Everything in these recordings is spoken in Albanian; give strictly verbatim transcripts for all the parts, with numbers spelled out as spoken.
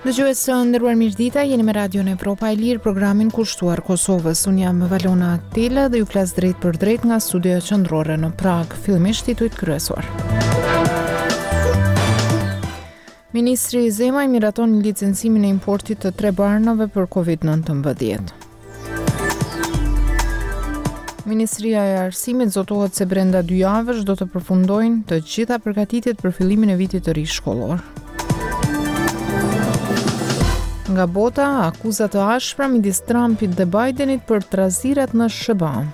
Dëgjues së nderuar mirëdita, jeni me Radion Evropa e Lirë, programin kushtuar Kosovës. Unë jam Valona Aktela dhe ju flas drejt për drejt nga studioja qendrore në Prag. Fillimisht titujt kryesor. Ministri Zemaj miraton licencimin e importit të tre barnave për covid nëntëmbëdhjetë. Ministria e Arsimit zotohet se brenda dy javësh do të përfundojnë të gjitha përgatitjet për fillimin e vitit të ri shkollor. Nga bota, akuzat të ashpra midis Trumpit dhe Bidenit për trazirat në S B A.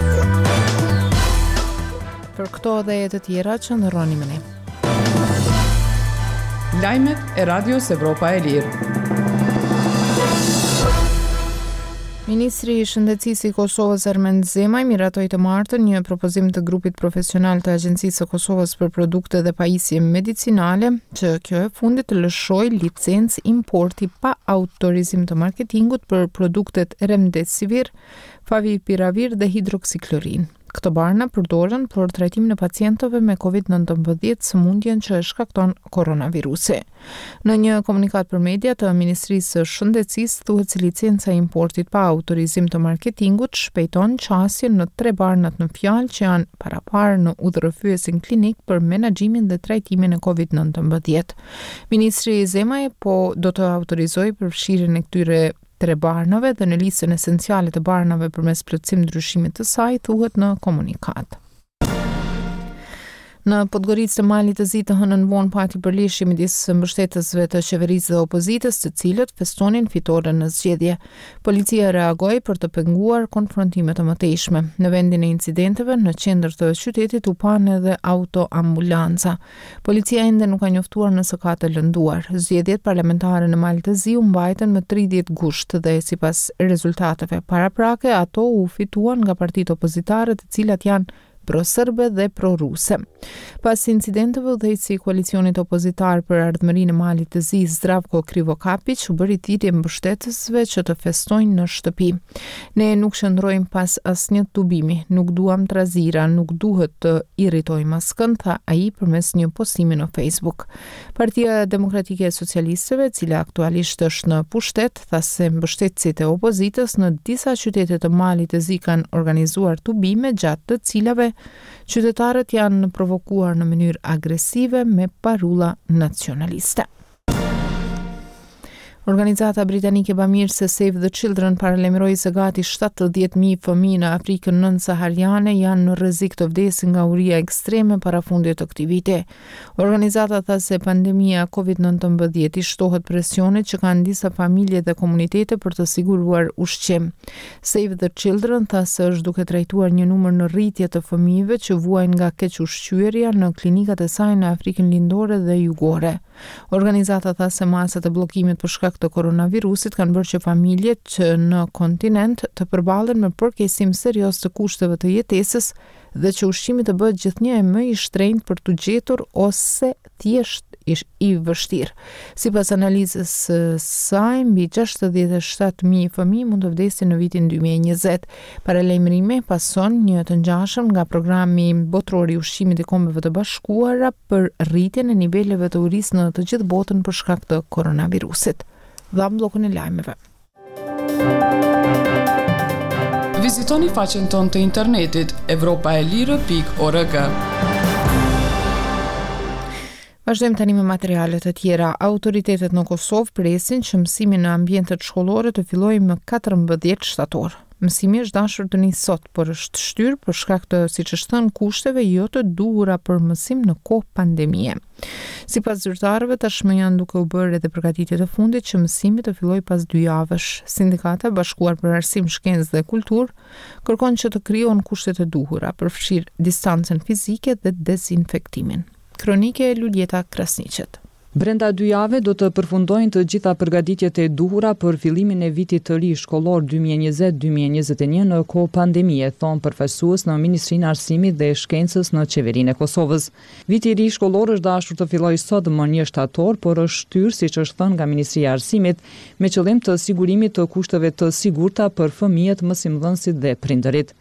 Për këto dhe e të tjera që ndërroni me ne. Lajmet e Radios Evropa e Lirë. Ministri i Shëndetësisë i Kosovës Armend Zemaj miratoi të martën një propozim të grupit profesional të Agjencisë së Kosovës për produkte dhe pajisje medicinale që kjo e fundit të lëshoj licencë importi pa autorizim të marketingut për produktet Remdesivir, Favipiravir dhe hidroksiklorin. Këto barna përdoren për trajtimin e pacientëve me covid nëntëmbëdhjetë, sëmundjen që e shkakton koronavirusi. Në një komunikat për media të Ministrisë së Shëndetësisë thuhet se licenca e importit pa autorizim të marketingut shpejton qasjen në tre barnat në fjalë që janë paraparë në udhërrëfyesin klinik për menaxhimin dhe trajtimin e covid nëntëmbëdhjetë. Ministri Zemaj po do të autorizojë përfshirjen e këtyre tre barnave dhe në listën esenciale të barnave përmes plotësim ndryshimit të saj, thuhet në komunikat. Në Podgoricë të Malit të Zi të hënën vonë pati përlishje midis mbështetësve të qeverisë dhe opozitës, të cilët festonin fitore në zgjedhje. Policia reagoi për të penguar konfrontime të mëtejshme. Në vendin e incidenteve, në qendër të qytetit u pan edhe autoambulanca. Policia ende nuk ka njoftuar nëse ka të lënduar. Zgjedhjet parlamentare në Mal të Zi u mbajtën më tridhjetë gusht dhe sipas rezultateve paraprake, ato u fituan nga partitë opozitare, të cilat janë pro-serbe dhe pro-ruse. Pas incidenteve, udhëheqësi i koalicionit opozitar për ardhmërinë e Malit të Zi, Zdravko Krivokapić, u bëri thirrje mbështetësve që të festojnë në shtëpi. Ne nuk shndrojmë pas asnjë tubimi, nuk duam trazira, nuk duhet të irritojmë askën, tha ai përmes një postimi në Facebook. Partia Demokratike e Socialistëve, e cila aktualisht është në pushtet, tha se mbështetësit e opozitës në disa qytete të Malit të Zi kanë organizuar tubime gjatë të cilave qytetarët janë provokuar në mënyrë agresive me parulla nacionaliste. Organizata britanike bamirëse Save the Children paralajmëroi se gati shtatëdhjetë mijë fëmijë në Afrikën nënsahariane janë në rrezik të vdesin nga uria ekstreme parafundit të këtij viti. Organizata tha se pandemia covid nëntëmbëdhjetë i shtohet presionit që kanë disa familje dhe komunitete për të siguruar ushqim. Save the Children tha se është duke trajtuar një numër në rritje të fëmijëve që vuajnë nga kequshqyerja në klinikat e saj në Afrikën Lindore dhe Jugore. Organizata tha se masat e bllokimit për shkak të koronavirusit kanë bërë që familjet që në kontinent të përballen me përkeqësim serioz të kushteve të jetesës dhe që ushqimi të bëhet gjithnjë e më i shtrenjtë për tu gjetur ose thjesht i vështirë. Sipas analizës së saj, mbi gjashtëdhjetë e shtatë mijë fëmijë mund të vdesin në vitin dy mijë e njëzet. Paralajmërimi pason një të ngjashëm nga programi botror i ushqimit i Kombeve të Bashkuara për rritjen e niveleve të urisë në të gjithë botën për shkak të koronavirusit. Dham bllokun e lajmeve. Vizitoni faqen tonë të internetit evropaelire pikë org. Vazhdojmë tani me materialet e tjera. Autoritetet në Kosovë presin që mësimi në ambientet shkollore të fillojë më katërmbëdhjetë shtator. Mësimi është dashur të nisë sot, por është shtyrë për shkak të, siç është thënë, kushteve jo të duhura për mësim në kohë pandemie. Sipas zyrtarëve, tashmë janë duke u bërë edhe përgatitjet e fundit që mësimi të fillojë pas dy javësh. Sindikata Bashkuar për Arsim, Shkencë dhe Kulturë kërkon që të krijohen kushtet e duhura, përfshir distancën fizike dhe dezinfektimin. Kronike e Luljeta Krasniqet. Brenda dy jave do të përfundojnë të gjitha përgatitjet e duhura për fillimin e vitit të ri shkollor dy mijë e njëzet dy mijë e njëzet e një në kohë pandemie, thon përfaqësues në Ministrinë e Arsimit dhe Shkencës në Qeverinë e Kosovës. Viti i ri shkollor është dashur të fillojë sot më një shtator, por është shtyrë, siç është thënë nga Ministria e Arsimit, me qëllim të sigurimit të kushteve të sigurta për fëmijët, mësimdhënësit dhe prindërit.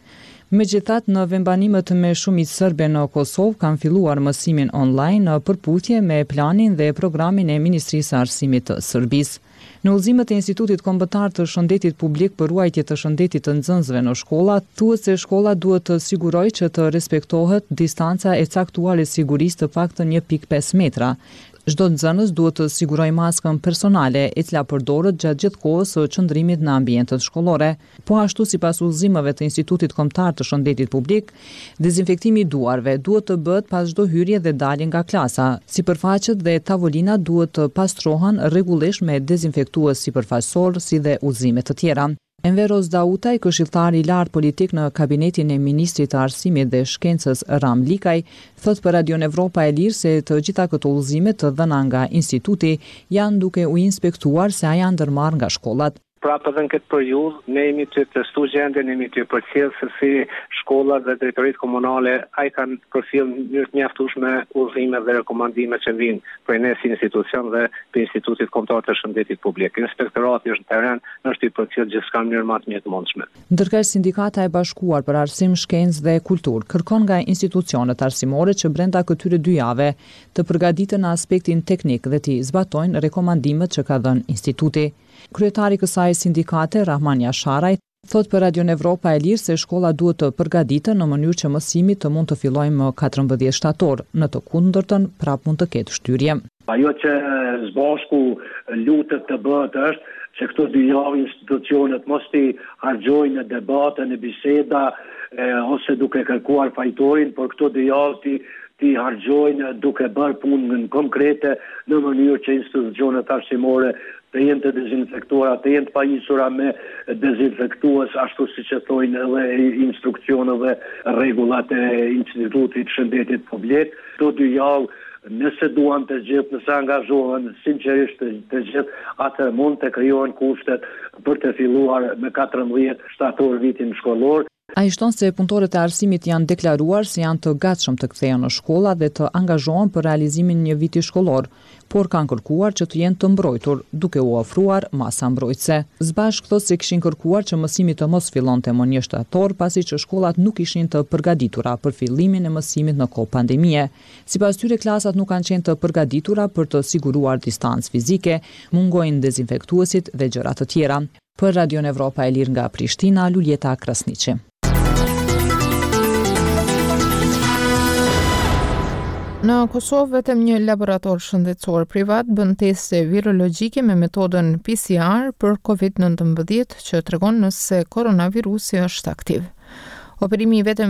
Megjithatë, në vendbanimet me shumicë serbe në Kosovë kanë filluar mësimin online në përputhje me planin dhe programin e Ministrisë së Arsimit të Serbisë. Në udhëzimet e Institutit Kombëtar të Shëndetit Publik për ruajtje të shëndetit të nxënësve në shkolla, thuhet se shkolla duhet të sigurojë që të respektohet distanca e caktuar e sigurisë të paktën një pikë pesë metra. Çdo nxënës duhet të sigurojë maskën personale, e cila përdoret gjatë gjithë kohës së qëndrimit në ambientet shkollore. Po ashtu, sipas udhëzimeve të Institutit Kombëtar të Shëndetit Publik, dezinfektimi i duarve duhet të bëhet pas çdo hyrje dhe dalje nga klasa. Sipërfaqet dhe tavolinat duhet të pastrohen rregullisht me dezinfektues sipërfaqësor, si dhe udhëzime të tjera. Enver Ozdautaj, këshilltar i lartë politik në kabinetin e Ministrit të Arsimit dhe Shkencës Ram Likaj, thot për Radion Evropa e Lirë se të gjitha këto udhëzime të dhëna nga instituti janë duke u inspektuar se a janë ndërmarrë nga shkollat. Pra edhe në këtë periudhë ne jemi të testu gjendjen, jemi të përcjellë se si shkollat dhe drejtoritë komunale ai kanë përfillë në mënyrë të mjaftueshme udhëzime dhe rekomandime që vijnë prej ne si institucion dhe për Institutit Kombëtar të Shëndetit Publik. Inspektorati është në terren, është i përcjellë gjithçka në mënyrë më të mjaftueshme. Ndërkohë Sindikata e Bashkuar për Arsim, Shkencë dhe Kulturë kërkon nga institucionet arsimore që brenda këtyre dy javë të përgatiten në aspektin teknik dhe të zbatojnë rekomandimet që ka dhënë instituti. Kryetari i kësaj sindikate, Rahman Yasharaj, thot për Radion Evropa e Lirë se shkolla duhet të përgatitet në mënyrë që mësimi të mund të fillojë më katërmbëdhjetë shtator, në të kundërtën prap mund të ketë shtyrje. Ajo që së bashku lutet të bëhet është që këto dy javë institucionet mos të harxojnë në debate, në biseda e, ose duke kërkuar fajtorin, por këto dy javë të ti harxojnë duke bërë punën konkrete në mënyrë që institucionet arsimore të jenë të dezinfektuara, të jenë të pajisura me dezinfektues, ashtu si që thojnë edhe instruksionet dhe rregullat e Institutit Shëndetit Publik. Këto dy javë, nëse duan të gjithë, nëse angazhohen sinqerisht të gjithë, atë mund të krijohen kushtet për të filluar me katërmbëdhjetë shtator vitin shkollor. Ai shton se punëtorët e arsimit janë deklaruar se janë të gatshëm të kthehen në shkolla dhe të angazhohen për realizimin e një viti shkollor, por kanë kërkuar që të jenë të mbrojtur, duke u ofruar masa mbrojtëse. Zbashk thotë se kishin kërkuar që mësimi të mos fillonte më një shtator, pasi që shkollat nuk ishin të përgatitura për fillimin e mësimit në kohë pandemie. Sipas tyre, klasat nuk kanë qenë të përgatitura për të siguruar distancë fizike, mungojnë dezinfektuesit dhe gjëra të tjera. Për Radion Evropa e Lirë nga Prishtina, Luljeta Krasniqi. Në Kosovë, vetëm një laborator shëndetësor privat bën teste virologjike me metodën P C R për COVID nineteen që tregon nëse koronavirusi është aktiv. Operimi vetëm